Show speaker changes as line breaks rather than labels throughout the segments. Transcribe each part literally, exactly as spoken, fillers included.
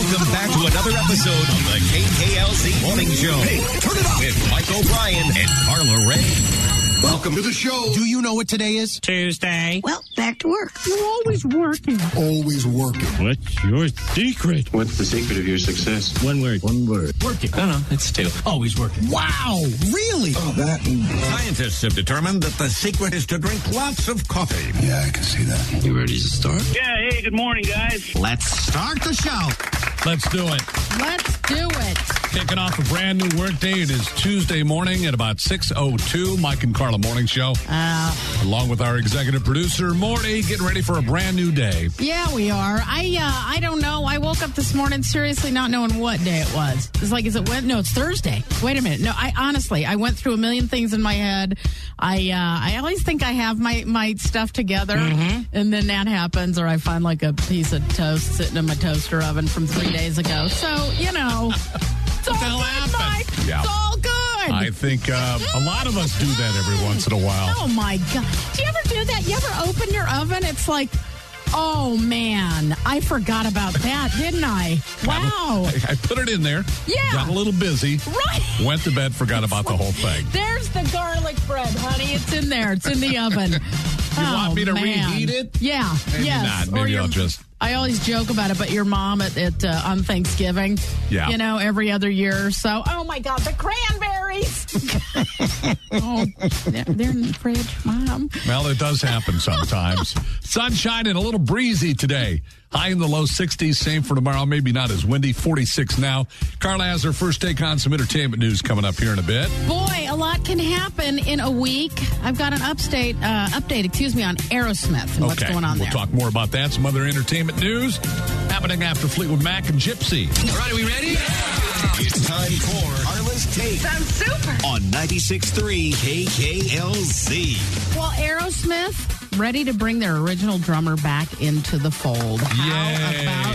Welcome back to another episode of the K K L Z Morning Show. Hey, turn it up! With Mike O'Brien and Carla Ray.
Welcome to the show.
Do you know what today is?
Tuesday.
Well, back to work.
You're always working.
Always working.
What's your secret?
What's the secret of your success?
One word.
One word.
Working.
No, no, it's two.
Always working.
Wow, really?
Oh, that.
Scientists have determined that the secret is to drink lots of coffee.
Yeah, I can see that.
You ready to start?
Yeah, hey, good morning, guys.
Let's start the show.
Let's do it.
Let's do it.
Kicking off a brand new workday. It is Tuesday morning at about six oh two. Mike and Carla Morning Show.
Uh,
Along with our executive producer, Morty, getting ready for a brand new day.
yeah, we are. I uh, I don't know. I woke up this morning seriously not knowing what day it was. It's like, is it Wednesday? No, it's Thursday. Wait a minute. No, I honestly, I went through a million things in my head. I uh, I always think I have my, my stuff together,
Mm-hmm.
and then that happens, or I find like a piece of toast sitting in my toaster oven from three days ago. So, you know, it's all
hell
good,
happened?
Mike.
Yeah.
It's all good.
I think uh, a lot of us do that every once in a while.
Oh, my God. Do you ever do that? You ever open your oven? It's like, oh, man, I forgot about that, didn't I? Wow.
I, I put it in there.
Yeah.
Got a little busy.
Right.
Went to bed, forgot about the whole thing.
There's the garlic bread, honey. It's in there. It's in the oven.
You
oh,
want me to
man.
reheat it?
Yeah.
Maybe
yes.
not. Maybe
Or
I'll
your-
just...
I always joke about it, but your mom at, at uh, on Thanksgiving,
Yeah.
you know, every other year or so. Oh, my God, the cranberries. oh, they're, they're in the fridge, Mom.
Well, it does happen sometimes. Sunshine and a little breezy today. High in the low sixties. Same for tomorrow. Maybe not as windy. forty-six now. Carla has her first take on some entertainment news coming up here in a bit.
Boy, a lot can happen in a week. I've got an update, uh, update, excuse me, on Aerosmith and what's
Okay,
going on
we'll
there.
talk more about that. Some other entertainment news happening after Fleetwood Mac and Gypsy.
All right, are we ready? It's time for Carla's Take.
Sounds super.
On ninety-six point three K K L Z.
Well, Aerosmith ready to bring their original drummer back into the fold. How
Yay.
about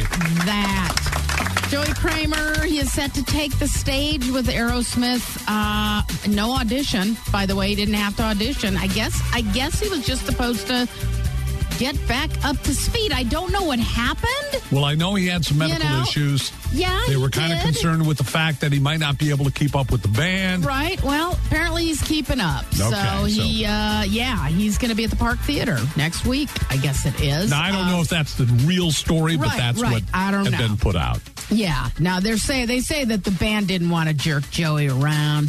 that? Joey Kramer, he is set to take the stage with Aerosmith. Uh, no audition, by the way. He didn't have to audition. I guess. I guess he was just supposed to get back up to speed. I don't know what happened.
Well, I know he had some medical
You know,
issues.
Yeah,
They
he
were kind of
did.
concerned with the fact that he might not be able to keep up with the band.
Right. Well, apparently he's keeping up.
Okay,
so he, uh, yeah, he's going to be at the Park Theater next week. I guess it is.
Now, I don't
Uh,
know if that's the real story, but
right,
that's
right.
what
I don't
had
know.
been put out.
Yeah. Now they're say they say that the band didn't want to jerk Joey around.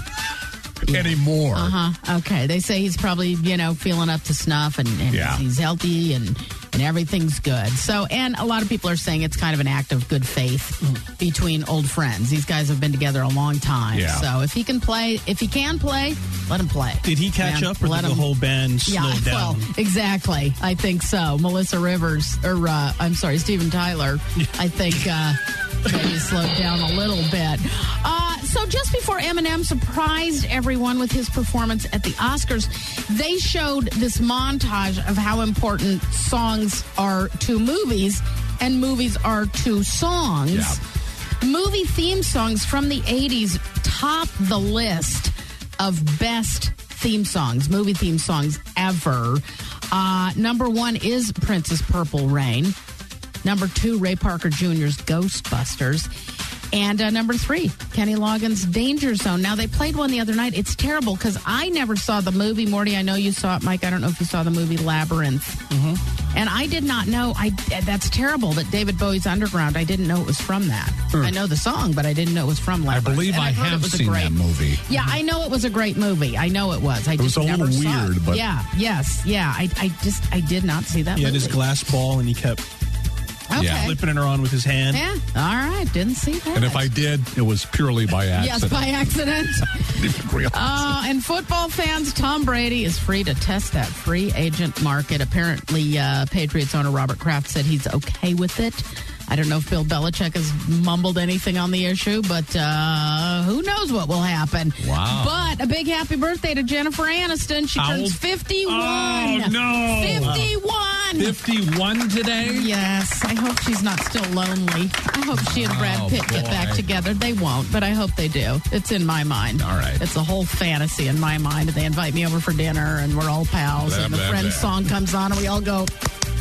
Anymore.
Uh huh. Okay. They say he's probably you know feeling up to snuff and, and
Yeah.
he's healthy and and everything's good. So and a lot of people are saying it's kind of an act of good faith between old friends. These guys have been together a long time.
Yeah.
So if he can play, if he can play, let him play.
Did he catch
Yeah,
up, or
let
did the
him-
whole band slow
Yeah,
down?
well, exactly. I think so. Melissa Rivers, or uh, I'm sorry, Steven Tyler, I think uh, maybe slowed down a little bit. Uh, so just before Eminem surprised everyone with his performance at the Oscars, they showed this montage of how important songs are to movies and movies are to songs.
Yeah.
Movie theme songs from the eighties top the list of best theme songs, movie theme songs ever. Uh, number one is Prince's Purple Rain. Number two, Ray Parker Junior's Ghostbusters. And uh, number three, Kenny Loggins' Danger Zone. Now, they played one the other night. It's terrible because I never saw the movie. Morty, I know you saw it. Mike, I don't know if you saw the movie Labyrinth. Mm-hmm. And I did not know. I That's terrible that David Bowie's Underground, I didn't know it was from that. I know the song, but I didn't know it was from
I
Labyrinth.
believe
And
I
heard it
have
was a
seen
great-
that movie.
Yeah, I know it was a great movie. I know it was. I
was
just
a
never
little
saw
weird,
it.
but-
Yeah, yes, yeah. I, I just, I did not see that
He had
movie.
his glass ball, and he kept
Okay.
Yeah.
flipping it around with his hand.
Yeah, all right. Didn't see that.
And if I did, it was purely by
Yes,
accident.
by accident.
Didn't realize.
Uh, and football fans, Tom Brady is free to test that free agent market. Apparently, uh, Patriots owner Robert Kraft said he's okay with it. I don't know if Bill Belichick has mumbled anything on the issue, but uh, who knows what will happen.
Wow.
But a big happy birthday to Jennifer Aniston. She
How
turns
old?
fifty-one.
Oh, no.
fifty-one.
fifty-one today?
Yes, I hope she's not still lonely. I hope she and Brad
Oh,
Pitt get
boy.
back together. They won't, but I hope they do. It's in my mind.
All right.
It's a whole fantasy in my mind. They invite me over for dinner, and we're all pals,
Blah,
and the
blah,
Friends
blah.
song comes on, and we all go...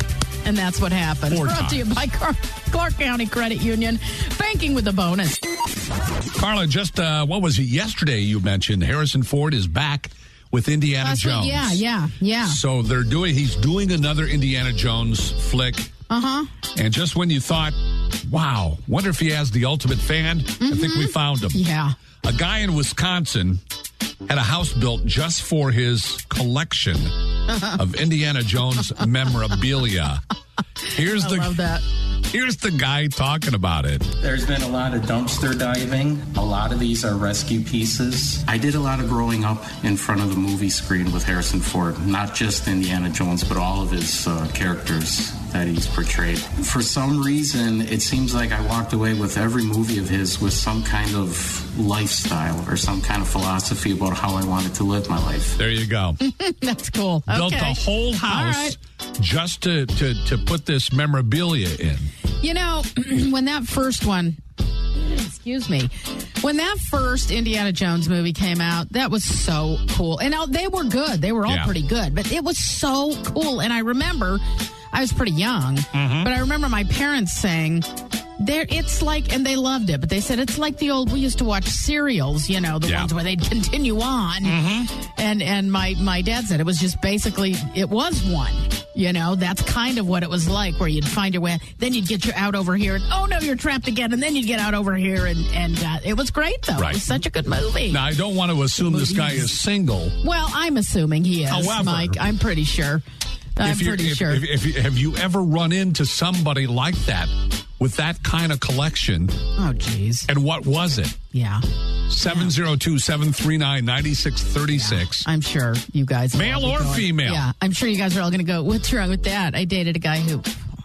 and that's what happened.
Four
Brought to you by Car- Clark County Credit Union. Banking with a bonus.
Carla, just uh, what was it yesterday you mentioned Harrison Ford is back with Indiana
Last week,
Jones.
yeah, yeah, yeah.
So they're doing, he's doing another Indiana Jones flick.
Uh-huh.
And just when you thought, wow, wonder if he has the ultimate fan, mm-hmm. I think we found him.
Yeah.
A guy in Wisconsin had a house built just for his collection of Indiana Jones memorabilia. Here's
I
the
love that.
Here's the guy talking about it.
There's been a lot of dumpster diving. A lot of these are rescue pieces. I did a lot of growing up in front of the movie screen with Harrison Ford, not just Indiana Jones, but all of his uh, characters that he's portrayed. For some reason, it seems like I walked away with every movie of his with some kind of lifestyle or some kind of philosophy about how I wanted to live my life.
There you go.
That's cool.
Built
Okay.
a whole house
right.
just to, to, to put this memorabilia in.
You know, when that first one, excuse me, when that first Indiana Jones movie came out, that was so cool. And uh, they were good. They were all
Yeah.
pretty good, but it was so cool. And I remember, I was pretty young,
Mm-hmm.
but I remember my parents saying, there, it's like, and they loved it, but they said it's like the old, we used to watch serials, you know, the
Yeah.
ones where they'd continue on.
Mm-hmm.
And and my, my dad said it was just basically, it was one. You know, that's kind of what it was like, where you'd find your way, then you'd get you out over here, and oh no, you're trapped again, and then you'd get out over here, and, and uh, it was great, though.
Right.
It was such a good movie.
Now, I don't want to assume this guy is single.
Well, I'm assuming he is,
However,
Mike. I'm pretty sure. I'm
if you-
pretty
if,
sure.
If, if, you- have you ever run into somebody like that with that kind of collection?
Oh, geez.
And what was it?
Yeah.
seven oh two, seven three nine, nine six three six.
I'm sure you guys are
Male
all
or
going-
female?
Yeah, I'm sure you guys are all going to go, what's wrong with that? I dated a guy who,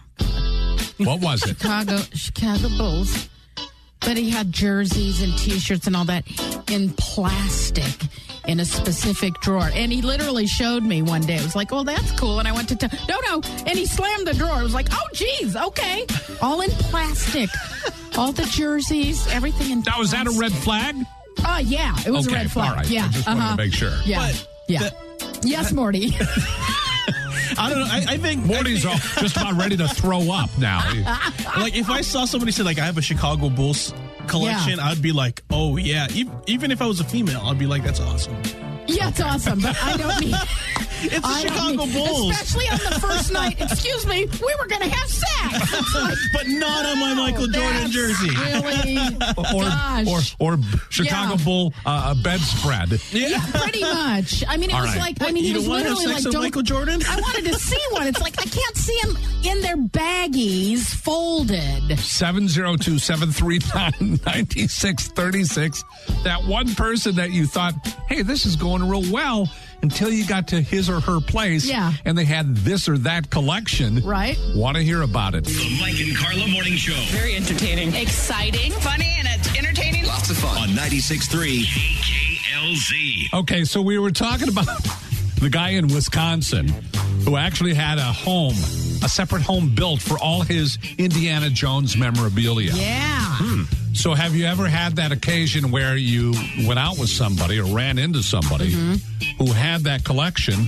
What was it?
Chicago, Chicago Bulls, but he had jerseys and T-shirts and all that in plastic in a specific drawer. And he literally showed me one day. It was like, oh, that's cool. And I went to, t- no, no. And he slammed the drawer. I was like, oh, geez, okay. All in plastic. All the jerseys, everything in
Now, is that a red flag?
Oh, yeah. It was
Okay,
a red flag.
all right.
Yeah.
I just wanted to
uh-huh.
make sure.
Yeah.
But
yeah.
the-
yes, Morty.
I don't know. I, I think
Morty's
I
all, just about ready to throw up now.
think, like if I saw somebody say like I have a Chicago Bulls collection,
Yeah.
I'd be like, oh yeah. E- Even if I was a female, I'd be like, that's awesome.
Yeah, it's awesome, but I don't need...
It's the
I don't
Chicago
need-
Bulls,
Especially on the first night. Excuse me, we were going to have sex. It's like,
but not on my Michael Jordan
that's
jersey.
Really?
Or,
Gosh.
or, or Chicago
Yeah.
Bull uh, bedspread.
Yeah, pretty much. I mean, it
All
was
right.
like, I
What,
mean,
you
he was
don't wanna have
literally
sex
like,
with
don't,
Michael Jordan?
I wanted to see one. It's like, I can't see him in their baggies folded.
seven oh two, seven three nine, nine six three six. That one person that you thought, hey, this is going real well, until you got to his or her place
Yeah.
and they had this or that collection.
Right.
Want to hear about it.
The Mike and Carla Morning Show.
Very entertaining.
Exciting, funny, and it's entertaining.
Lots of fun. On ninety-six point three K K L Z.
Okay, so we were talking about the guy in Wisconsin who actually had a home, a separate home built for all his Indiana Jones memorabilia.
Yeah.
So have you ever had that occasion where you went out with somebody or ran into somebody
Mm-hmm.
who had that collection?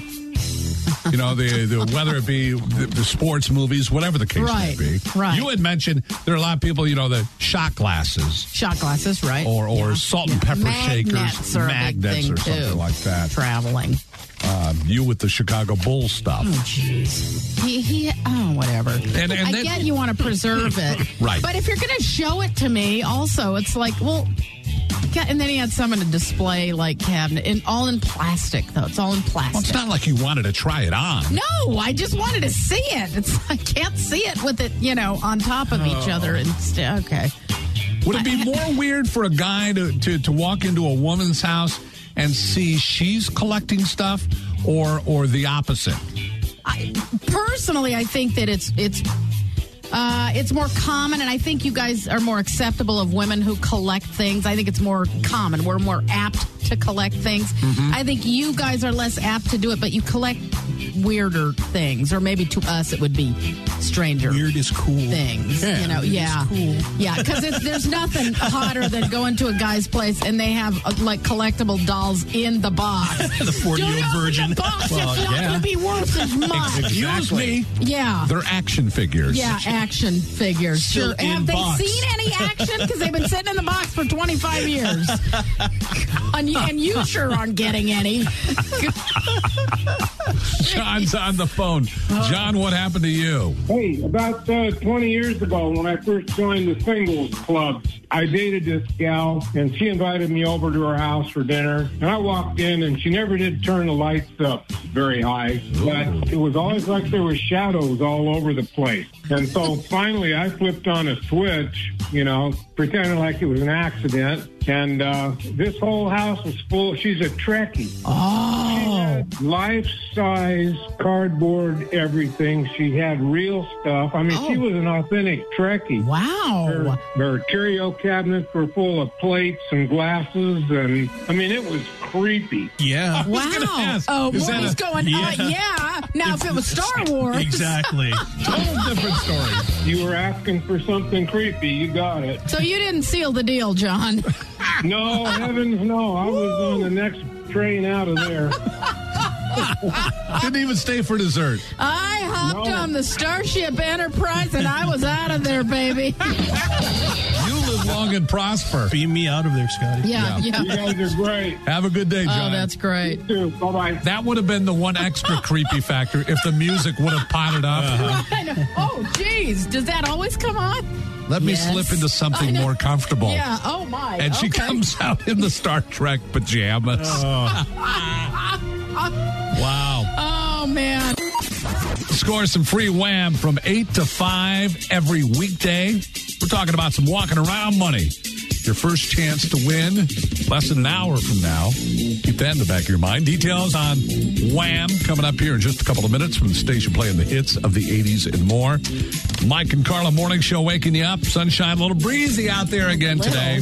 You know, the, the whether it be the, the sports movies, whatever the case
Right,
may be.
right.
You had mentioned there are a lot of people, you know, the shot glasses
Shot glasses, right?
or or
Yeah.
salt and pepper
Magnets
shakers,
are a big
magnets
thing,
or something
too.
like that.
Traveling.
Um, you with the Chicago Bulls stuff.
Oh, jeez. He, he, oh, whatever.
And- and
I
then-
get you want to preserve it.
Right.
But if you're going to show it to me, also, it's like, well, ca- and then he had some in a display, like, cabinet, and all in plastic, though. It's all in plastic.
Well, it's not like you wanted to try it on.
No, I just wanted to see it. It's I can't see it with it, you know, on top of each other. And st- okay.
Would it be more weird for a guy to, to, to walk into a woman's house and see she's collecting stuff, or or the opposite?
I, personally, I think that it's it's uh, it's more common, and I think you guys are more acceptable of women who collect things. I think it's more common. We're more apt to collect things.
Mm-hmm.
I think you guys are less apt to do it, but you collect weirder things, or maybe to us it would be stranger
Weird is cool.
things.
Yeah.
You know, yeah.
Cool.
Yeah, because there's nothing hotter than going to a guy's place and they have uh, like collectible dolls in the box.
The forty-year-old
Don't open
virgin.
The box.
Well,
it's not
yeah.
going to be worth as much.
Excuse me.
Yeah.
They're action figures.
Yeah, action figures.
Still
Sure.
in
Have they
box.
seen any action? Because they've been sitting in the box for twenty-five years. And you, and you sure aren't getting any.
John's on the phone. John, what happened to you?
Hey, about uh, twenty years ago when I first joined the singles club, I dated this gal, and she invited me over to her house for dinner. And I walked in, and she never did turn the lights up very high, but it was always like there was shadows all over the place. And so finally I flipped on a switch, you know, pretending like it was an accident. And uh, this whole house was full. She's a Trekkie.
Oh.
Life-size cardboard everything. She had real stuff. I mean,
Oh.
she was an authentic Trekkie.
Wow.
Her, her curio cabinets were full of plates and glasses, and I mean, it was creepy.
Yeah.
Wow.
ask,
Oh,
is that
Morty's
a-
going,
Yeah.
uh, yeah. Now, if it was Star Wars.
Exactly.
Total different story.
You were asking for something creepy. You got it.
So you didn't seal the deal, John.
No, heavens no. I was on the next train out of there.
Didn't even stay for dessert.
I hopped
No.
on the Starship Enterprise and I was out of there, baby.
You live long and prosper.
Beam me out of there, Scotty.
Yeah, yeah.
You guys are great.
Have a good day, John.
Oh, that's great.
You too. Bye-bye.
That would have been the one extra creepy factor if the music would have potted up.
I know. Oh, geez. Does that always come on?
Let me
Yes.
slip into
I
something
know.
more comfortable.
Yeah. Oh, my.
And she
Okay.
comes out in the Star Trek pajamas. Wow.
Oh, man.
Score some free Wham from eight to five every weekday. We're talking about some walking around money. Your first chance to win less than an hour from now. Keep that in the back of your mind. Details on Wham coming up here in just a couple of minutes from the station playing the hits of the eighties and more. Mike and Carla Morning Show waking you up. Sunshine, a little breezy out there again today.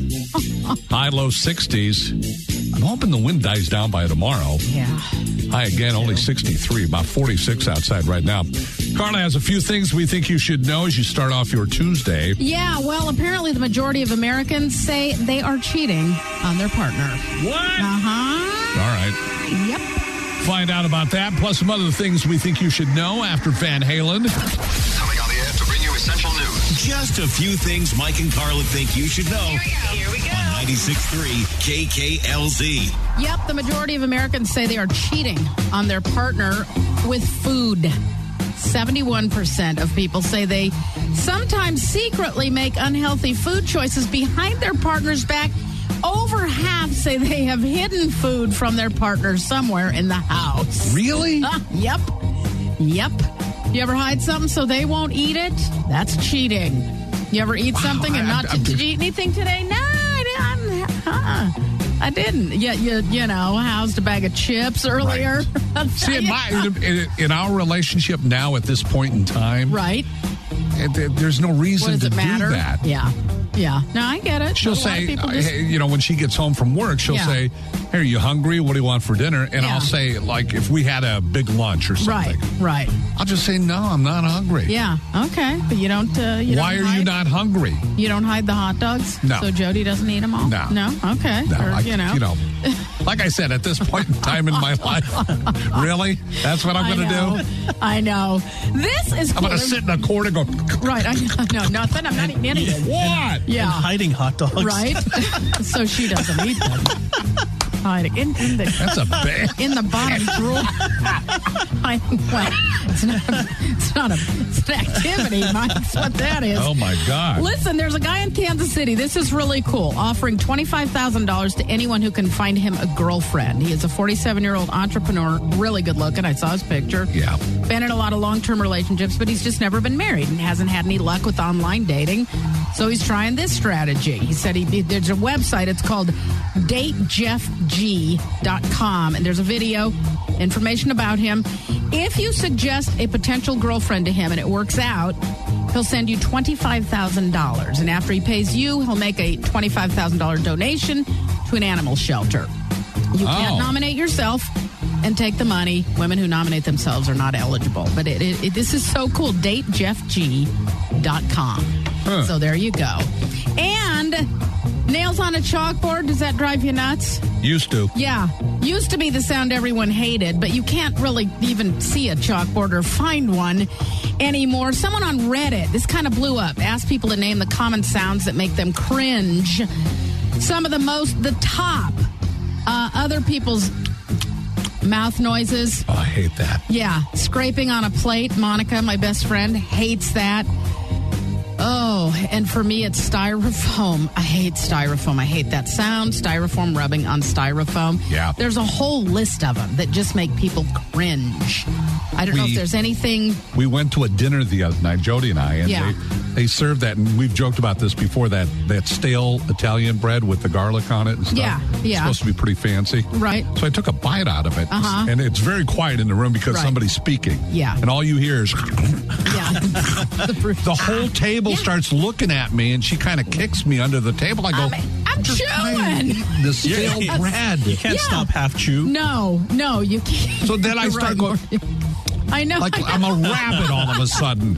High, low sixties. I'm hoping the wind dies down by tomorrow.
Yeah.
High again, only sixty-three, about forty-six outside right now. Carla has a few things we think you should know as you start off your Tuesday.
Yeah, well, apparently the majority of Americans say they are cheating on their partner.
What?
Uh-huh.
All right.
Yep.
Find out about that, plus some other things we think you should know after Van Halen.
Coming on the air to bring you essential news. Just a few things Mike and Carla think you should know.
Here we go.
On ninety-six point three K K L Z.
Yep, the majority of Americans say they are cheating on their partner with food. seventy-one percent of people say they sometimes secretly make unhealthy food choices behind their partner's back. Over half say they have hidden food from their partner somewhere in the house.
Really?
Uh, yep. Yep. You ever hide something so they won't eat it? That's cheating. You ever eat
Wow,
something and
I-
not,
I'm-
did you eat anything today? No, I didn't. Uh-uh. I didn't. Yeah, you, you know, housed a bag of chips earlier.
See, in, my, in, in our relationship now at this point in time,
Right.
it- it- there's no
What
reason
does
to
it matter?
do that.
Yeah. Yeah. No, I get it.
She'll
A lot of
say,
people
uh,
just-
hey, you know, when she gets home from work, she'll
Yeah.
say, hey, are you hungry? What do you want for dinner? And
Yeah.
I'll say, like, if we had a big lunch or something,
Right. Right.
I'll just say, no, I'm not hungry.
Yeah. Okay. But you don't. Uh, you
Why
don't
are
hide,
you not hungry?
You don't hide the hot dogs.
No.
So Jody doesn't eat them all.
No.
No. Okay.
No,
Or,
I,
you know.
you know, like I said, at this point in time in my life, really? That's what I'm
I
going to
know.
do?
I know. This is.
I'm going to
cool.
sit in a corner and go,
Right. I know. Nothing. I'm not eating anything.
what?
Yeah.
And hiding hot dogs.
Right. So she doesn't eat them. Hiding in, in the
That's a bad.
in the bottom drawer. I, well, it's not. It's not a. It's an activity, Mike. That's what that is.
Oh, my God.
Listen, there's a guy in Kansas City. This is really cool. Offering twenty-five thousand dollars to anyone who can find him a girlfriend. He is a forty-seven-year-old entrepreneur, really good looking. I saw his picture.
Yeah.
Been in a lot of long-term relationships, but he's just never been married and hasn't had any luck with online dating. So he's trying this strategy. He said he there's a website. It's called date jeff g dot com, and there's a video, information about him. If you suggest a potential girlfriend to him and it works out, he'll send you twenty-five thousand dollars. And after he pays you, he'll make a twenty-five thousand dollars donation to an animal shelter. You can't
Oh.
nominate yourself, and take the money. Women who nominate themselves are not eligible. But it, it, it, this is so cool. date jeff g dot com. Huh. So there you go. And nails on a chalkboard, does that drive you nuts?
Used to.
Yeah. Used to be the sound everyone hated, but you can't really even see a chalkboard or find one anymore. Someone on Reddit, this kind of blew up, asked people to name the common sounds that make them cringe. Some of the most, the top, uh, other people's mouth noises.
Oh, I hate that.
Yeah. Scraping on a plate. Monica, my best friend, hates that. Oh, and for me, it's styrofoam. I hate styrofoam. I hate that sound. Styrofoam rubbing on styrofoam.
Yeah.
There's a whole list of them that just make people cringe. I don't
we,
know if there's anything.
We went to a dinner the other night, Jody and I, and
yeah.
they, they served that, and we've joked about this before, that, that stale Italian bread with the garlic on it and stuff.
Yeah, yeah.
It's supposed to be pretty fancy.
Right.
So I took a bite out of it,
uh-huh.
and it's very quiet in the room because
right.
somebody's speaking.
Yeah.
And all you hear is...
yeah.
the, the whole table yeah. starts looking at me, and she kind of kicks me under the table. I go,
I'm, I'm chewing.
The stale
yeah,
bread.
You can't yeah. stop half chew.
No, no, you can't.
So then I start right, going...
I know.
Like
I know.
I'm a rabbit all of a sudden.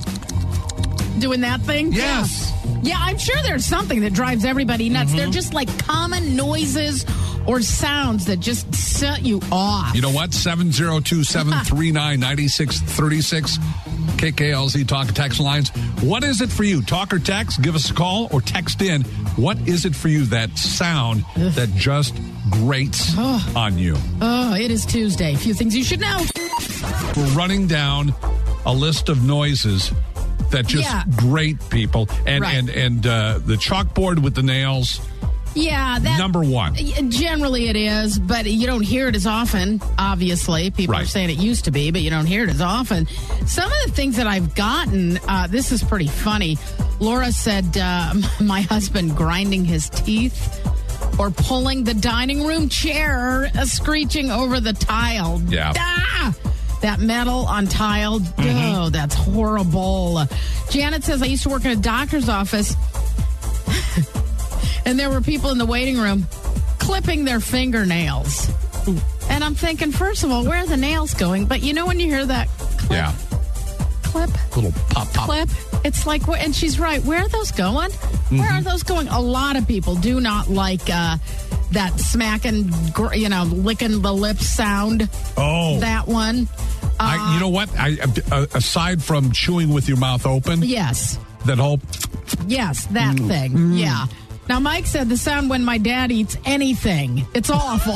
Doing that thing?
Yes.
Yeah, yeah I'm sure there's something that drives everybody nuts. Mm-hmm. They're just like common noises or sounds that just set you off.
You know what? seven zero two, seven three nine, nine six three six. K K L Z Talk and Text lines. What is it for you? Talk or text? Give us a call or text in. What is it for you, that sound Ugh. that just grates oh. on you?
Oh, it is Tuesday. A few things you should know.
We're running down a list of noises that just yeah. grate people. And,
right.
and, and uh, the chalkboard with the nails...
Yeah, that,
number one.
Generally it is, but you don't hear it as often, obviously. People
right.
are saying it used to be, but you don't hear it as often. Some of the things that I've gotten, uh, this is pretty funny. Laura said, uh, my husband grinding his teeth or pulling the dining room chair, uh, screeching over the tile.
Yeah.
Ah! That metal on tile. Mm-hmm. Oh, that's horrible. Janet says, I used to work in a doctor's office. And there were people in the waiting room clipping their fingernails. And I'm thinking, first of all, where are the nails going? But you know when you hear that clip?
Yeah.
Clip?
Little pop, pop.
Clip? It's like, and she's right. Where are those going? Mm-hmm. Where are those going? A lot of people do not like uh, that smacking, you know, licking the lips sound.
Oh.
That one. Uh,
I, you know what? I uh, Aside from chewing with your mouth open.
Yes.
That whole.
Yes, that mm. thing. Mm. Yeah. Now, Mike said the sound when my dad eats anything. It's awful.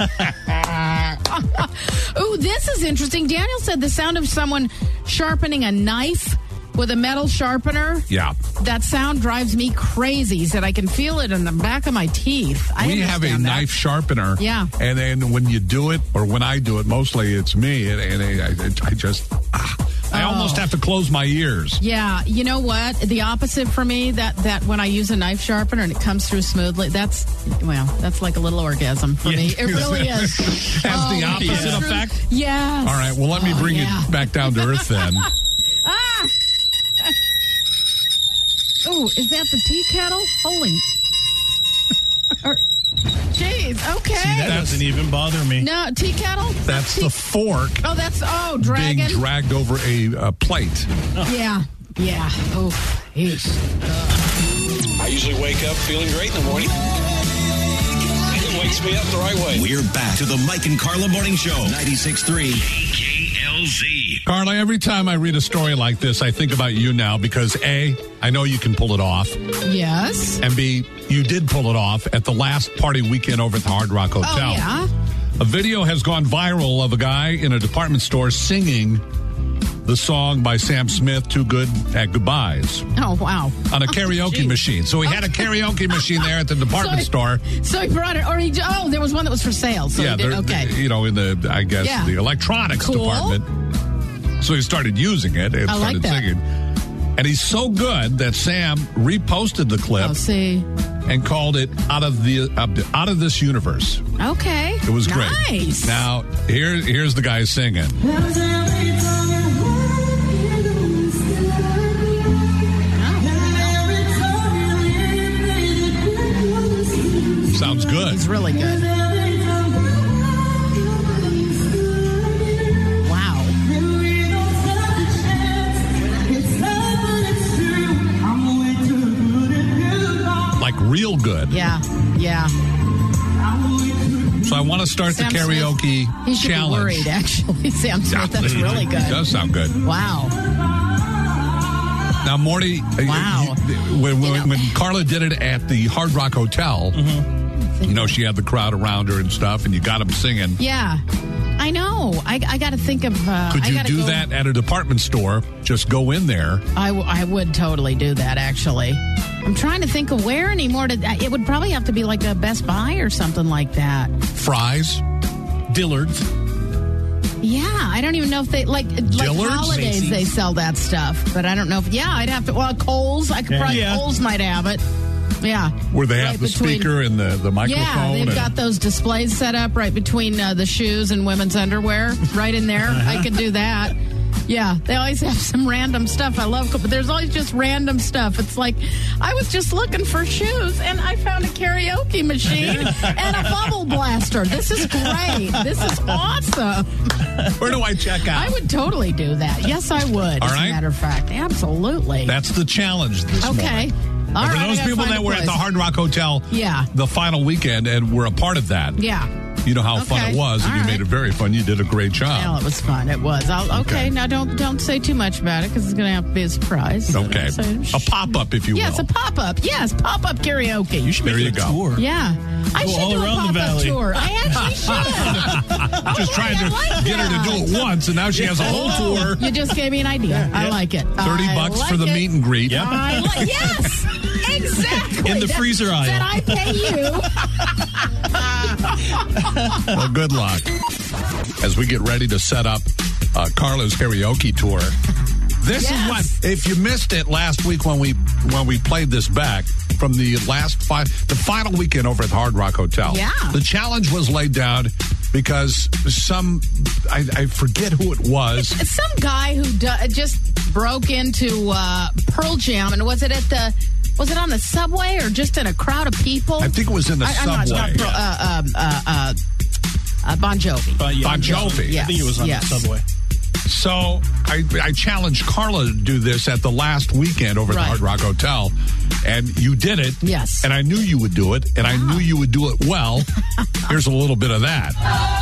Ooh, this is interesting. Daniel said the sound of someone sharpening a knife with a metal sharpener.
Yeah.
That sound drives me crazy. He said I can feel it in the back of my teeth. I
we have a
that.
knife sharpener.
Yeah.
And then when you do it, or when I do it, mostly it's me, and, and I, I just... Ah. I
oh.
almost have to close my ears.
Yeah, you know what? The opposite for me, that, that when I use a knife sharpener and it comes through smoothly, that's, well, that's like a little orgasm for yeah. me. It really is.
Has
oh,
the opposite
yeah.
effect?
Yes.
All right, well, let me bring oh, yeah. it back down to earth then.
ah! Oh, is that the tea kettle? Holy... Or, jeez, okay.
See, that doesn't even bother me.
No, tea kettle?
That's
tea-
the fork.
Oh, that's, oh, dragon.
Being dragged over a uh, plate.
Oh. Yeah, yeah. Oh, yeesh.
I usually wake up feeling great in the morning. It wakes me up the right way.
We're back to the Mike and Carla Morning Show. ninety-six point three K K L Z.
Carla, every time I read a story like this, I think about you now because A, I know you can pull it off.
Yes.
And B, you did pull it off at the last party weekend over at the Hard Rock Hotel.
Oh, yeah?
A video has gone viral of a guy in a department store singing the song by Sam Smith, Too Good at Goodbyes.
Oh, wow.
On a karaoke
oh,
machine. So he had a karaoke machine there at the department
so
store.
He, so he brought it, or he, oh, there was one that was for sale. So
yeah,
he did, okay.
You know, in the, I guess,
yeah.
the electronics
cool.
department. So he started using it and
I
started
like
singing. And he's so good that Sam reposted the clip
oh, see.
and called it out of the uh, out of this universe.
Okay.
It was great.
Nice.
Now, here, here's the guy singing.
Oh.
Sounds good.
He's really good.
real good.
Yeah, yeah.
So I want to start
Sam
the karaoke
Smith, he should
challenge.
be worried, actually. Sam Smith, that's really good.
It does sound good.
Wow.
Now, Morty,
Wow.
when, when,
You know.
when Carla did it at the Hard Rock Hotel,
Mm-hmm.
you know, she had the crowd around her and stuff, and you got them singing.
Yeah, I know. I, I got to think of. Uh,
Could
I
you
gotta
do
go,
that at a department store? Just go in there.
I, w- I would totally do that, actually. I'm trying to think of where anymore. To, it would probably have to be like a Best Buy or something like that.
Fries.
Dillard's.
Yeah, I don't even know if they like like
Dillard's?
holidays
Macy's.
they sell that stuff, but I don't know if. Yeah, I'd have to. Well, Kohl's. I could
Yeah.
probably
Yeah.
Kohl's might have it. Yeah,
Where they have
Right
the
between-
speaker and the, the microphone.
Yeah, they've
and-
got those displays set up right between uh, the shoes and women's underwear, right in there. I could do that. Yeah, they always have some random stuff. I love, but there's always just random stuff. It's like, I was just looking for shoes, and I found a karaoke machine and a bubble blaster. This is great. This is awesome.
Where do I check out?
I would totally do that. Yes, I would,
All
as
right.
a matter of fact. Absolutely.
That's the challenge this morning.
Okay. All
And for
right, I
those
gotta
people
find
that
a
were at the
place.
Hard Rock Hotel
Yeah.
the final weekend and were a part of that,
Yeah.
you know how fun
Okay.
it was, and
All
you
right.
made it very fun. You did a great job.
Well, it was fun. It was. I'll, okay,
Okay.
now don't don't say too much about it because it's going to have to be a surprise.
Okay.
So,
A pop-up, if you
yes,
will.
a pop up. Yes, pop up karaoke.
You should make
There
it
you
a
go.
tour.
Yeah, I
Go
should
all
do a
around the
pop up
valley.
tour. I actually should.
Just
Oh,
trying
I
to
like
get her to
that.
do it once, and now she has a whole tour.
You just gave me an idea. I like it.
thirty
I
bucks
like
for the
it.
meet and greet.
Yep.
I like, yes, exactly.
In the
That-
freezer aisle.
That I pay you.
Well, good luck. As we get ready to set up uh, Carla's karaoke tour. This
Yes.
is what, if you missed it last week when we when we played this back from the last five, the final weekend over at the Hard Rock Hotel.
Yeah.
The challenge was laid down because some, I, I forget who it was.
Some guy who do, just broke into uh, Pearl Jam, and was it at the? Was it on the subway or just in a crowd of people?
I think it was in the
I, I'm not-
subway.
not Pearl- uh, um, uh, uh, uh, Bon Jovi.
But yeah,
Bon Jovi.
Yes,
I think it was on
yes.
the subway.
So I, I challenged Carla to do this at the last weekend over at
Right.
the Hard Rock Hotel, and you did it.
Yes.
And I knew you would do it, and I knew you would do it well. Here's a little bit of that.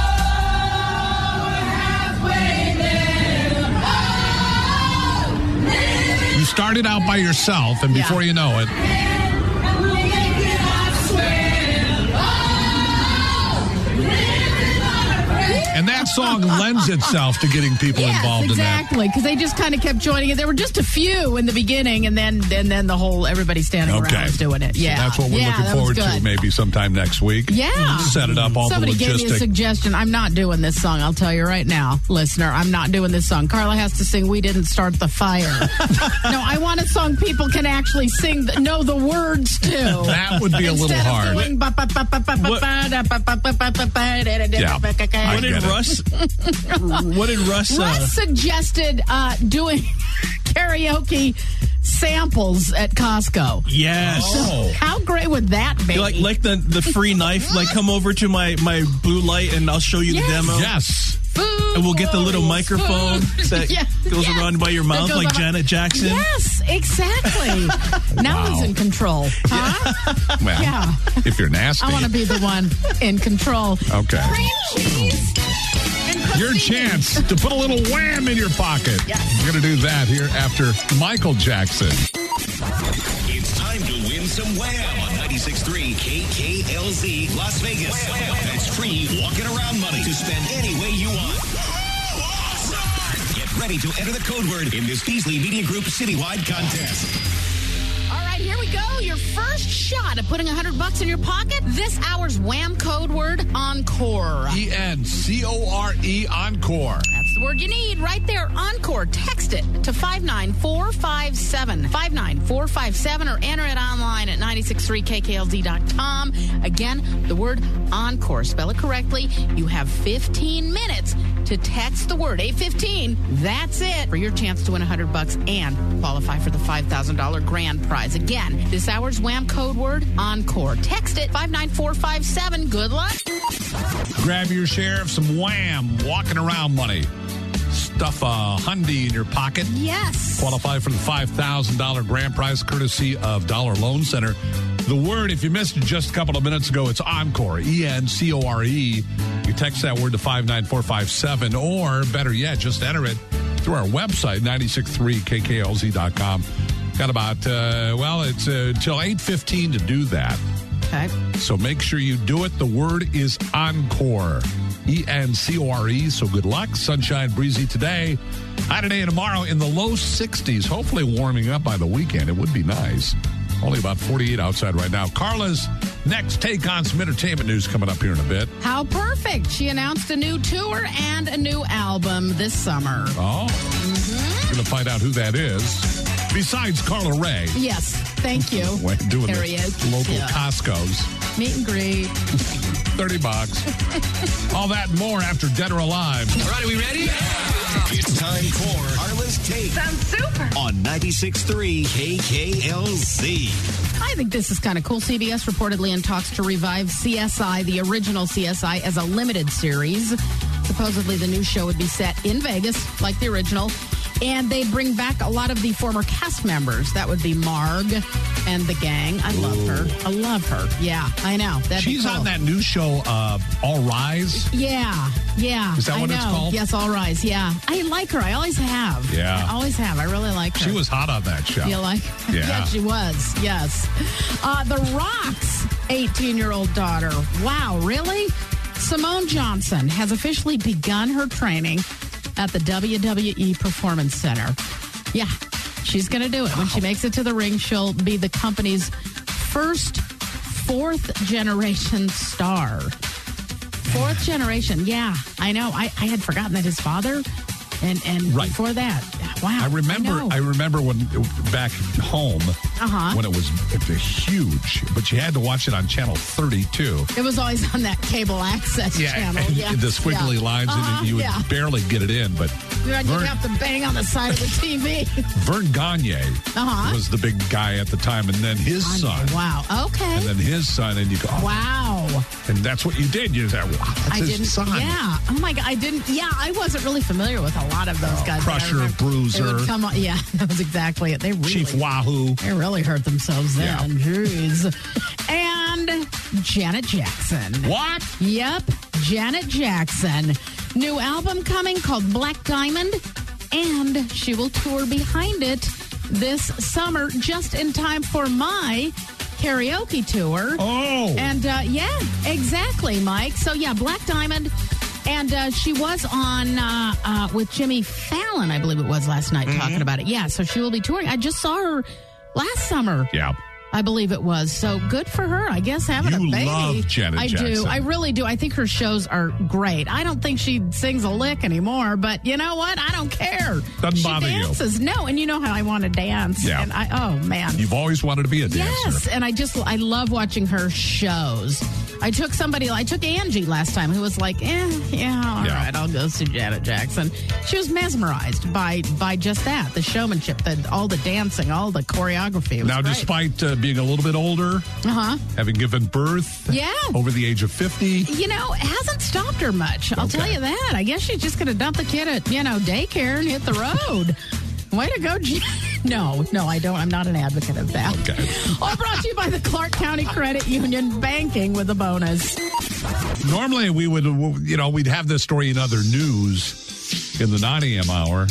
You started out by yourself, and
Yeah.
before you know it, and that song lends itself to getting people
Yes,
involved in that.
exactly. Because they just kind of kept joining it. There were just a few in the beginning, and then and then the whole everybody standing
Okay.
around was doing it.
So
Yeah,
that's what we're
yeah,
looking
that was
forward to
good.
maybe sometime next week.
Yeah.
Set it up, all
Somebody
the
gave me a
logistics.
suggestion. I'm not doing this song. I'll tell you right now, listener. I'm not doing this song. Carla has to sing "We Didn't Start the Fire." No, I want a song people can actually sing, the, know the words to.
That would be a little
Instead of
hard.
doing ba- ba- ba- ba- ba- ba-
What-
ba- da- ba- ba- ba- ba- ba- ba- da- da- da-
Yeah.
ba- ba-
I
What
get
did
it.
Russ? What did Russ? Uh,
Russ suggested uh, doing karaoke samples at Costco.
yes.
Oh.
How great would that be?
Like like the the free knife. Like come over to my my blue light and I'll show you
Yes.
the demo.
Yes.
Food
And we'll get the little
wars,
microphone
food.
that
Yeah,
goes
yeah.
around by your
That
mouth
goes
like
around-
Janet Jackson.
Yes, exactly. Now
Wow.
who's in control? Huh?
Well,
Yeah.
if you're nasty.
I want to be the one in control.
Okay.
Cream cheese. and
Your
crusty
chance to put a little wham in your pocket.
Yes.
We're going to do that here after Michael Jackson.
It's time to win some Wham on ninety-six point three K K L Z Las Vegas. Wham. That's free walking around money to spend any way you want. Get ready to enter the code word in this Beasley Media Group citywide contest.
All right, here we go. Your first shot at putting a hundred bucks in your pocket. This hour's Wham code word, Encore.
E N C O R E, Encore.
That's the word you need right there, Encore. Text it to five nine four five seven. five nine four five seven or enter it online at nine six three K K L Z dot com. Again, the word Encore. Spell it correctly. You have fifteen minutes to text the word. eight fifteen. That's it for your chance to win a hundred bucks and qualify for the five thousand dollars grand prize. Again, this hour's Wham code word, Encore. Text it five nine four five seven. Good luck.
Grab your share of some wham walking around money. stuff a Hyundai in your pocket.
Yes.
Qualify for the five thousand dollars grand prize courtesy of Dollar Loan Center. The word, if you missed it just a couple of minutes ago, it's Encore, E N C O R E. You text that word to five nine four five seven, or better yet, just enter it through our website, nine six three K K L Z dot com. Got about, uh, well, it's uh, till eight fifteen to do that.
Okay.
So make sure you do it. The word is Encore, E N C O R E. So good luck. Sunshine, breezy today. High today and tomorrow in the low sixties. Hopefully warming up by the weekend. It would be nice. Only about forty-eight outside right now. Carla's next take on some entertainment news coming up here in a bit.
How perfect. She announced a new tour and a new album this summer.
Oh. Mm-hmm. Going to find out who that is. Besides Carla Ray.
Yes. Thank you.
Doing
Karaoke.
the local
Yeah.
Costco's.
Meet and greet.
thirty bucks. All that and more after Dead or Alive.
All right, are we ready? It's time for Carla's Take.
Sounds super.
On ninety-six point three K K L Z.
I think this is kind of cool. C B S reportedly in talks to revive C S I, the original C S I, as a limited series. Supposedly the new show would be set in Vegas, like the original. And they bring back a lot of the former cast members. That would be Marg and the gang. I love
Ooh.
her. I love her. Yeah, I know. That'd
She's
be cool.
on that new show, uh, All Rise.
Yeah, yeah.
Is that
I
what
know.
it's called?
Yes, All Rise. Yeah. I like her. I always have.
Yeah.
I always have. I really like her.
She was hot on that show.
You like her?
Yeah.
Yeah, she was. Yes. Uh, the Rock's eighteen-year-old daughter. Wow, really? Simone Johnson has officially begun her training at the W W E Performance Center. Yeah, she's going to do it. When she makes it to the ring, she'll be the company's first fourth-generation star. Fourth generation, yeah. I know. I, I had forgotten that his father, and, and
Right.
before that, wow.
I remember.
I, know.
I, remember when back home
Uh-huh.
when it was, it was huge, but you had to watch it on channel thirty-two.
It was always on that cable access channel.
and
Yeah,
the squiggly
yeah.
lines,
Uh-huh,
and you would
yeah.
barely get it in. But
You'd
Vern,
have to bang on the side of the T V.
Vern Gagne
Uh-huh.
was the big guy at the time, and then his son,
Wow. Okay.
and then his son, and you go, oh.
Wow.
And that's what you did. You said, wow, that's
I
his
didn't.
son.
Yeah. Oh my God. I didn't. Yeah. I wasn't really familiar with a lot of those guys. but I
Crusher,
remember
Bruiser.
they would come on- yeah, that was exactly it. They really,
Chief Wahoo.
They really hurt themselves then.
Yeah.
Jeez. And Janet Jackson.
What?
Yep. Janet Jackson. New album coming called Black Diamond, and she will tour behind it this summer just in time for my karaoke tour.
Oh.
And uh, yeah, exactly, Mike. So yeah, Black Diamond. And uh, she was on uh, uh, with Jimmy Fallon, I believe it was last night,
Mm-hmm.
talking about it. Yeah, so she will be touring. I just saw her last summer.
Yeah.
I believe it was. So good for her, I guess, having
You
a baby.
love Janet
I
Jackson.
do. I really do. I think her shows are great. I don't think she sings a lick anymore, but you know what? I don't care.
Doesn't
she
bother you.
dances. No, and you know how I want to dance.
Yeah.
And I, oh, man.
You've always wanted to be a dancer.
Yes, and I just I love watching her shows. I took somebody, I took Angie last time, who was like, eh, yeah, all
Yeah.
right, I'll go see Janet Jackson. She was mesmerized by by just that, the showmanship, the, all the dancing, all the choreography. It was
Now,
great.
despite uh, being a little bit older,
Uh-huh.
having given birth,
Yeah.
over the age of fifty,
You know, it hasn't stopped her much. I'll
Okay.
tell you that. I guess she's just going to dump the kid at, you know, daycare and hit the road. Way to go, G- No, no, I don't. I'm not an advocate of that.
Okay.
All brought to you by the Clark County Credit Union, banking with a bonus.
normally we would, you know, we'd have this story in other news in the nine a.m. hour,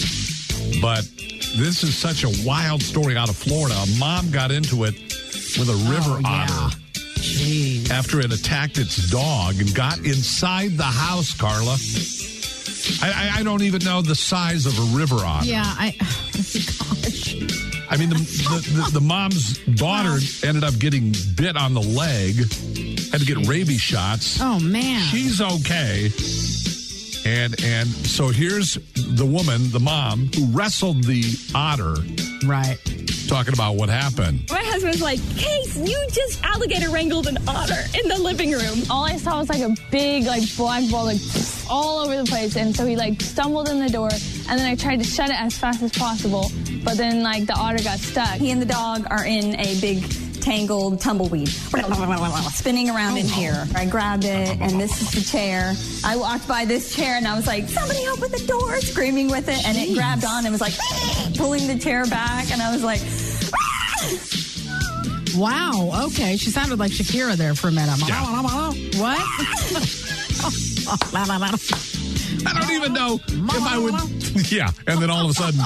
but this is such a wild story out of Florida. A mom got into it with a river
Oh, yeah.
otter
Jeez.
after it attacked its dog and got inside the house, Carla. I, I, I don't even know the size of a river otter.
Yeah, I. Gosh.
I mean, the, the, the, the mom's daughter ended up getting bit on the leg, had to get rabies shots.
Oh, man.
She's okay. And and so here's the woman, the mom, who wrestled the otter.
Right.
Talking about what happened.
My husband was like, Case, you just alligator wrangled an otter in the living room. All I saw was like a big, like, black ball, like, all over the place. And so he, like, stumbled in the door, and then I tried to shut it as fast as possible. But then, like, the otter got stuck.
He and the dog are in a big
tangled tumbleweed spinning around in here. I grabbed it, and this is the chair. I walked by this chair, and I was like, somebody open the door, screaming with it, and it grabbed on and was like pulling the chair back, and I was like,
wow, okay. She sounded like Shakira there for a minute.
Yeah.
What?
I don't even know if I would. Yeah, and then all of a sudden.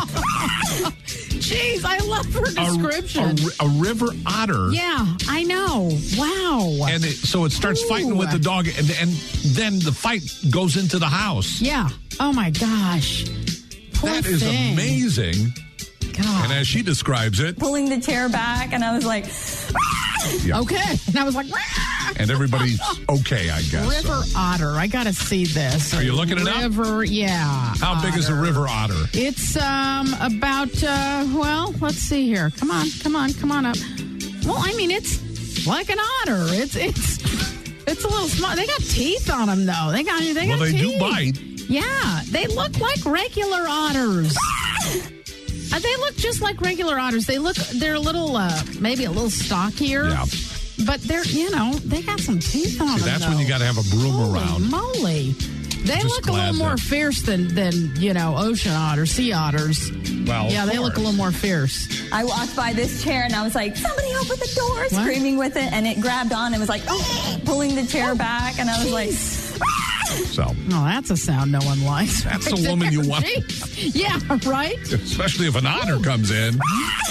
Jeez, I love her description.
A, a, a river otter.
Yeah, I know. Wow.
And it, so it starts
Ooh.
fighting with the dog, and, and then the fight goes into the house.
Yeah. Oh, my gosh. Poor
that is
thing.
amazing.
God.
And as she describes it,
pulling the chair back, and I was like,
yeah.
Okay. And I was like,
and everybody's okay, I guess.
River
so.
otter. I got to see this.
Are you looking it up?
River, yeah.
How
otter.
big is a river otter?
It's um about, uh, well, let's see here. Come on, come on, come on up. Well, I mean, it's like an otter. It's it's it's a little small. They got teeth on them, though. They got, they got
well, they
teeth.
do bite.
Yeah, they look like regular otters. Uh, they look just like regular otters. They look, they're a little, uh, maybe a little stockier.
Yeah.
But they're, you know, they got some teeth on
See,
them.
that's
though.
when you got to have a broom
Holy
around.
moly. They
Just
look a little
glad
more
that-
fierce than, than, you know, ocean otters, sea otters.
Well,
yeah,
of
they look a
course.
little more fierce.
I walked by this chair, and I was like, somebody open the door,
What?
screaming with it, and it grabbed on and was like pulling the chair back, and I was like,
So,
oh, that's a sound no one likes.
That's
right
the woman you
there.
want.
Jeez. Yeah, right?
especially if an otter comes in.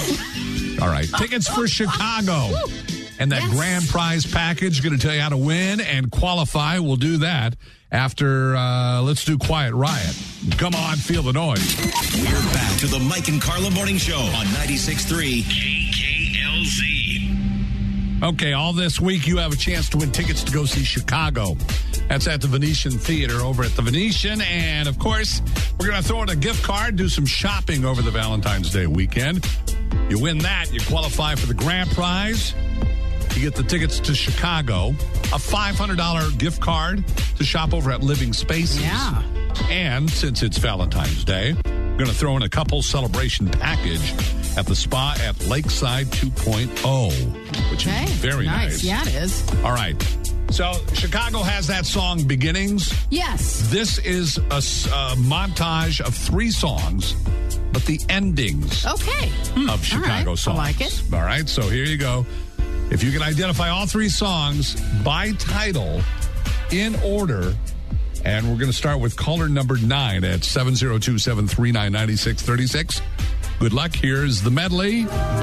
All right, tickets for Chicago. And that
Yes.
grand prize package, going to tell you how to win and qualify. We'll do that after, uh, let's do Quiet Riot. Come on, feel the noise.
We're back to the Mike and Carla Morning Show on ninety-six point three K K L Z.
Okay, all this week you have a chance to win tickets to go see Chicago. That's at the Venetian Theater over at the Venetian. And, of course, we're going to throw in a gift card, do some shopping over the Valentine's Day weekend. You win that, you qualify for the grand prize. You get the tickets to Chicago, a five hundred dollars gift card to shop over at Living Spaces.
Yeah.
And since it's Valentine's Day, we're going to throw in a couple celebration package at the spa at Lakeside two point oh, which
Okay.
is very nice.
Yeah, it is.
All right. So Chicago has that song Beginnings.
Yes.
This is a, s- a montage of three songs, but the endings
Okay.
of Chicago
All right.
songs.
I like it.
All right, so here you go. If you can identify all three songs by title in order, and we're going to start with caller number nine at seven zero two, seven three nine, nine six three six. Good luck. Here's the medley.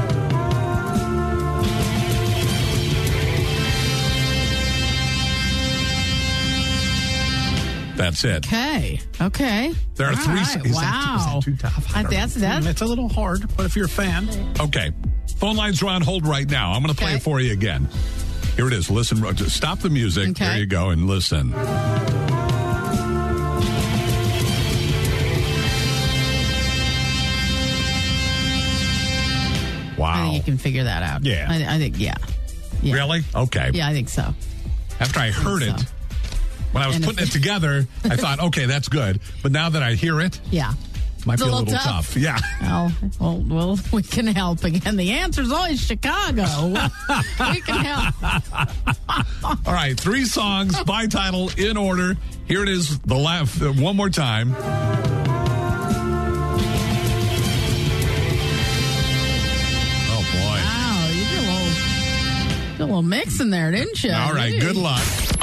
That's it.
Okay. Okay.
There are
All
three.
right.
Is
wow.
That, is that too tough? I
Uh,
don't
that's
know.
that's
It's a little hard, but if you're a fan,
Okay. Phone lines are on hold right now. I'm going to play
Okay.
it for you again. Here it is. Listen. Just stop the music.
Okay.
There you go. And listen.
I
Wow.
think you can figure that out.
Yeah.
I, I think yeah. yeah.
Really? Okay.
Yeah, I think so.
After I heard
think
it,
so.
when I was
And
putting
if-
it together, I thought, okay, that's good. But now that I hear it,
Yeah.
might
It's
be
a
a
little
little
tough.
tough. Yeah.
Well, well, well, we can help again. The answer's always Chicago. We can help.
All right. Three songs by title in order. Here it is. The laugh uh, one more time. Oh boy.
Wow, you did a little, did a little mix in there, didn't you?
All right.
Gee.
Good luck.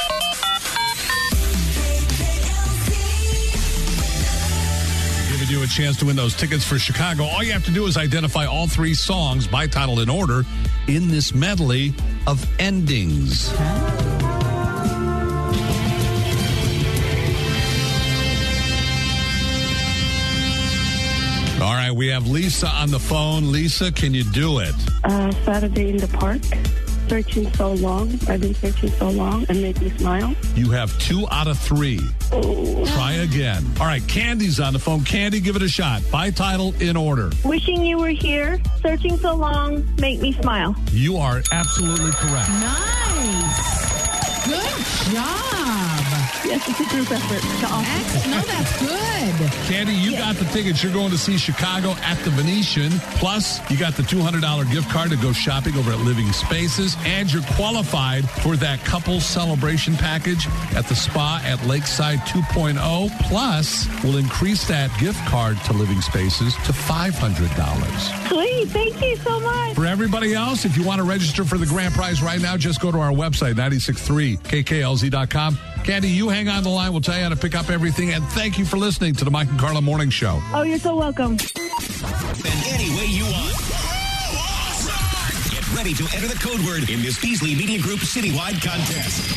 Giving you a chance to win those tickets for Chicago. All you have to do is identify all three songs by title in order in this medley of endings. All right, we have Lisa on the phone. Lisa, can you do it?
Uh, Saturday in the Park. Searching so long. I've been searching so long and make me smile.
You have two out of three.
Oh.
Try again. All right, Candy's on the phone. Candy, give it a shot. By title in order.
Wishing you were here. Searching so long. Make me smile.
You are absolutely correct.
Nice. Good job.
Yes, it's a group effort. To
Excellent. No, that's good.
Candy, you got the tickets. You're going to see Chicago at the Venetian. Plus, you got the two hundred dollars gift card to go shopping over at Living Spaces. And you're qualified for that couple celebration package at the spa at Lakeside two point oh. Plus, we'll increase that gift card to Living Spaces to five hundred dollars.
Sweet. Thank you so much.
For everybody else, if you want to register for the grand prize right now, just go to our website, nine six three K K L Z dot com. Candy, you hang on the line. We'll tell you how to pick up everything. And thank you for listening to the Mike and Carla Morning Show.
Oh, you're so welcome.
And any way you want. Get ready to enter the code word in this Beasley Media Group citywide contest.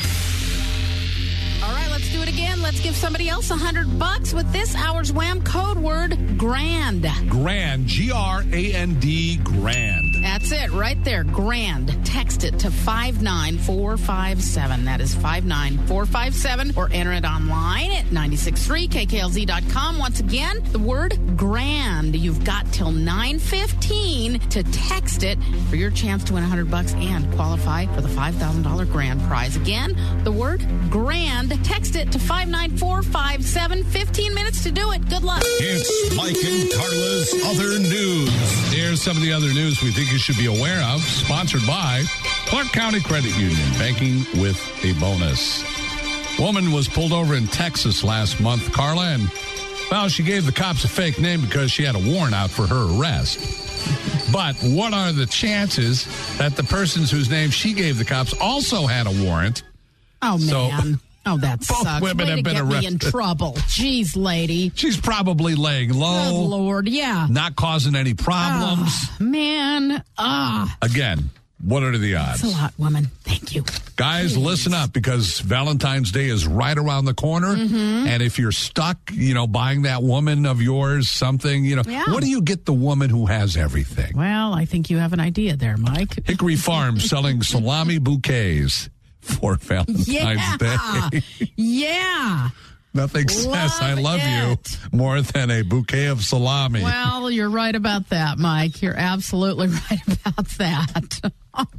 All right, let's do it again. Let's give somebody else a hundred bucks with this hour's Wham code word, grand.
Grand, G R A N D, grand.
That's it, right there, grand. Text it to five nine four five seven. That is five nine four five seven, or enter it online at nine six three K K L Z dot com. Once again, the word grand. You've got till nine fifteen to text it for your chance to win a hundred bucks and qualify for the five thousand dollars grand prize. Again, the word grand. Text it to five nine four five seven. fifteen minutes to do it. Good luck.
It's Mike and Carla's Other News.
Here's some of the other news we think you should be aware of. Sponsored by Clark County Credit Union. Banking with a bonus. Woman was pulled over in Texas last month, Carla, and, well, she gave the cops a fake name because she had a warrant out for her arrest. But what are the chances that the persons whose name she gave the cops also had a warrant?
Oh,
So-
man. Oh, that
Both
sucks.
women
Way
have
to
been
get
arrested.
me in trouble. Jeez, lady.
She's probably laying low.
Good Lord, yeah.
Not causing any problems.
Oh, man. Ah.
Again, what are the odds?
That's a lot, woman. Thank you.
Guys,
Jeez.
listen up, because Valentine's Day is right around the corner.
Mm-hmm.
And if you're stuck, you know, buying that woman of yours something, you know,
Yeah.
what do you get the woman who has everything?
Well, I think you have an idea there, Mike.
Hickory Farm selling salami bouquets for Valentine's
Yeah.
Day.
Yeah.
Nothing says
Love
I love
it.
you more than a bouquet of salami.
Well, you're right about that, Mike. You're absolutely right about that.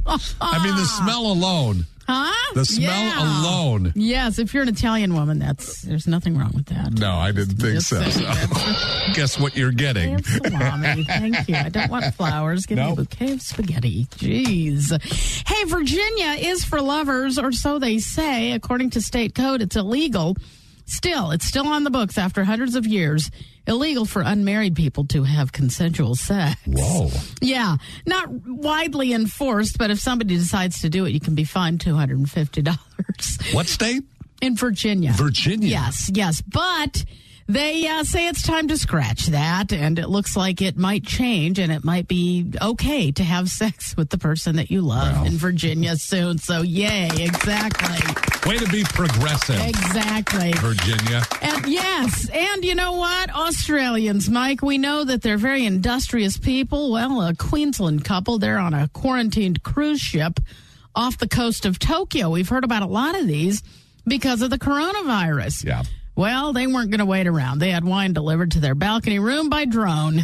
I mean, the smell alone.
Huh?
The smell
Yeah.
alone.
Yes, if you're an Italian woman, that's there's nothing wrong with that.
No, I didn't think
Just
so.
saying,
So,
that's-
guess what you're getting?
I have salami. Thank you. I don't want flowers. Give me
Nope.
a bouquet of spaghetti. Jeez. Hey, Virginia is for lovers, or so they say. According to state code, it's illegal. Still, it's still on the books after hundreds of years. Illegal for unmarried people to have consensual sex.
Whoa.
Yeah, not widely enforced, but if somebody decides to do it, you can be fined two hundred fifty dollars.
What state?
In Virginia.
Virginia.
Yes, yes. But they uh, say it's time to scratch that, and it looks like it might change, and it might be okay to have sex with the person that you love
Wow.
in Virginia soon. So, yay, exactly.
Way to be progressive,
Exactly.
Virginia.
And yes, and you know what? Australians, Mike, we know that they're very industrious people. Well, a Queensland couple, they're on a quarantined cruise ship off the coast of Tokyo. We've heard about a lot of these because of the coronavirus.
Yeah.
Well, they weren't going to wait around. They had wine delivered to their balcony room by drone.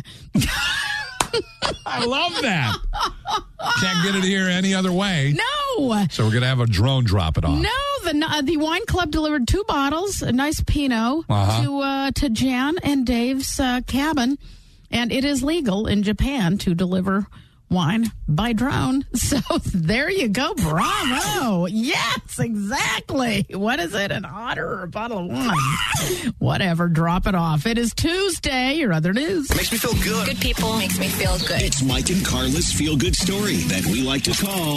I love that. Can't get it here any other way.
No.
So we're going to have a drone drop it off.
No, the uh, the wine club delivered two bottles, a nice Pinot,
Uh-huh.
to uh, to Jan and Dave's uh, cabin, and it is legal in Japan to deliver wine by drone. So there you go. Bravo. Yes, exactly. What is it? An otter or a bottle of wine? Whatever. Drop it off. It is Tuesday. Your other news.
Makes me feel good.
Good people makes me feel good.
It's Mike and Carla's feel-good story that we like to call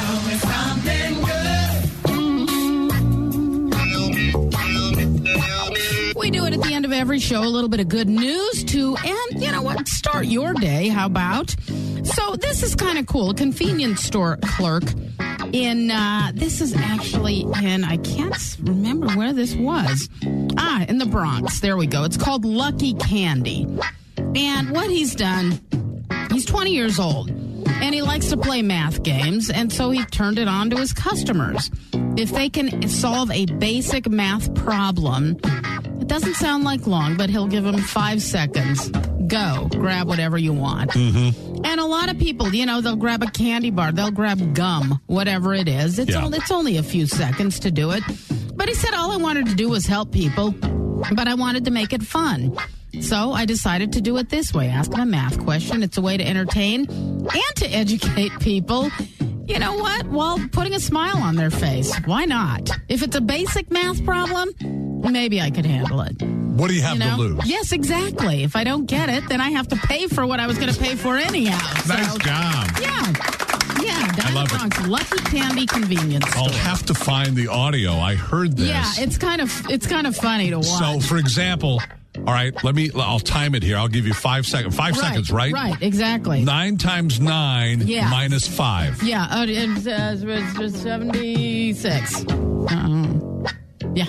We do it at the end of every show, a little bit of good news to, and you know what, start your day. How about? So this is kind of cool. A convenience store clerk in, uh, this is actually in, I can't remember where this was. Ah, in the Bronx. There we go. It's called Lucky Candy. And what he's done, he's twenty years old. And he likes to play math games, and so he turned it on to his customers. If they can solve a basic math problem, it doesn't sound like long, but he'll give them five seconds. Go, grab whatever you want.
Mm-hmm.
And a lot of people, you know, they'll grab a candy bar, they'll grab gum, whatever it is. It's,
Yeah.
only, it's only a few seconds to do it. But But he said all I wanted to do was help people, but I wanted to make it fun. So I decided to do it this way. Ask him a math question. It's a way to entertain and to educate people. You know what? While putting a smile on their face. Why not? If it's a basic math problem, maybe I could handle it.
What do you have
you know?
to lose?
Yes, exactly. If I don't get it, then I have to pay for what I was going to pay for anyhow.
Nice
so,
job.
Yeah. Yeah,
I
down
love
in Bronx, Lucky Candy Convenience Store.
I'll have to find the audio. I heard this.
Yeah, it's kind of it's kind of funny to watch.
So, for example, all right, let me. I'll time it here. I'll give you five seconds. Five
right,
seconds, right?
Right, exactly.
Nine times nine
yeah.
minus five.
Yeah, uh, it's, uh, it's seventy-six. Uh-huh. Yeah.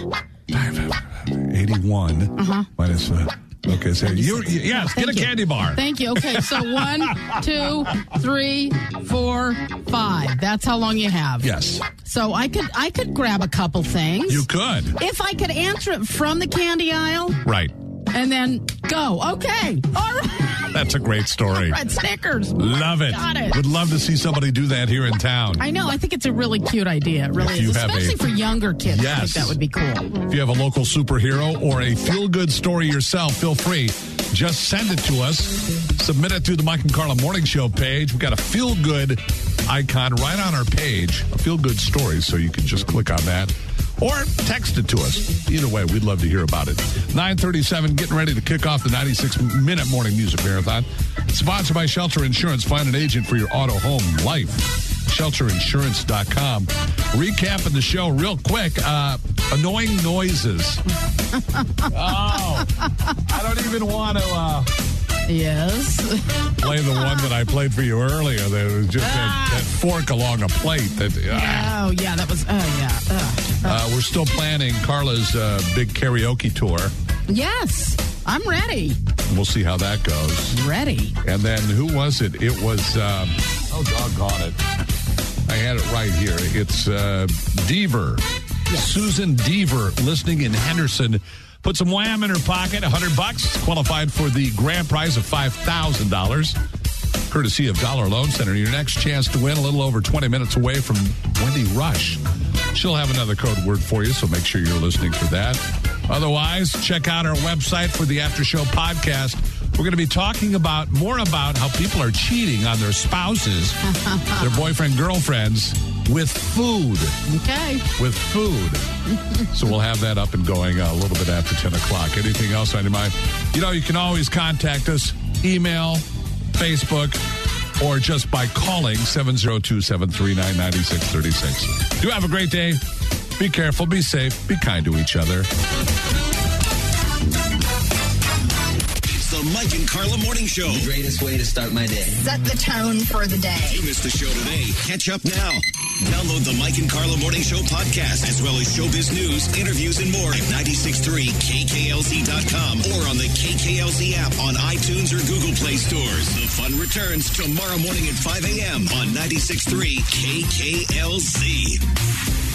Eighty-one
uh-huh.
minus. Uh, okay, so you yes,
Thank
get a
you.
candy bar.
Thank you. Okay, so one, two, three, four, five. That's how long you have.
Yes.
So I could I could grab a couple things.
You could.
If I could answer it from the candy aisle.
Right.
And then go. Okay. All right.
That's a great story.
Red Snickers.
Love it.
Got it.
Would love to see somebody do that here in town.
I know. I think it's a really cute idea. It really
If you
is.
have
Especially
a-
for younger kids.
Yes.
I think that would be cool.
If you have a local superhero or a feel-good story yourself, feel free. Just send it to us. Submit it to the Mike and Carla Morning Show page. We've got a feel-good icon right on our page, a feel-good story, so you can just click on that. Or text it to us. Either way, we'd love to hear about it. nine thirty-seven, getting ready to kick off the ninety-six minute morning music marathon. Sponsored by Shelter Insurance. Find an agent for your auto, home, life. shelter insurance dot com. Recapping the show real quick. Uh, annoying noises. Oh, I don't even want to... Uh,
yes.
play the one that I played for you earlier. That was just that, that fork along a plate. That, ah.
Oh, yeah, that was, oh, yeah. Uh,
Uh, we're still planning Carla's uh, big karaoke tour.
Yes, I'm ready.
We'll see how that goes.
Ready.
And then who was it? It was, um, oh, doggone it. I had it right here. It's uh, Deaver. Yes. Susan Deaver, listening in Henderson. Put some wham in her pocket, one hundred bucks. Qualified for the grand prize of five thousand dollars. Courtesy of Dollar Loan Center. Your next chance to win, a little over twenty minutes away from Wendy Rush. She'll have another code word for you, so make sure you're listening for that. Otherwise, check out our website for the After Show podcast. We're going to be talking about more about how people are cheating on their spouses, their boyfriend, girlfriends, with food.
Okay.
With food. So we'll have that up and going uh, a little bit after ten o'clock. Anything else on your mind? You know, you can always contact us, email, Facebook, or just by calling seven oh two, seven three nine, nine six three six. Do have a great day. Be careful, be safe, be kind to each other.
It's the Mike and Carla Morning Show.
The greatest way to start my day.
Set the tone for the day.
If you missed the show today, catch up now. Download the Mike and Carla Morning Show podcast, as well as showbiz news, interviews, and more at nine six three K K L Z dot com or on the K K L Z app on iTunes or Google Play stores. The fun returns tomorrow morning at five a.m. on ninety-six point three K K L Z.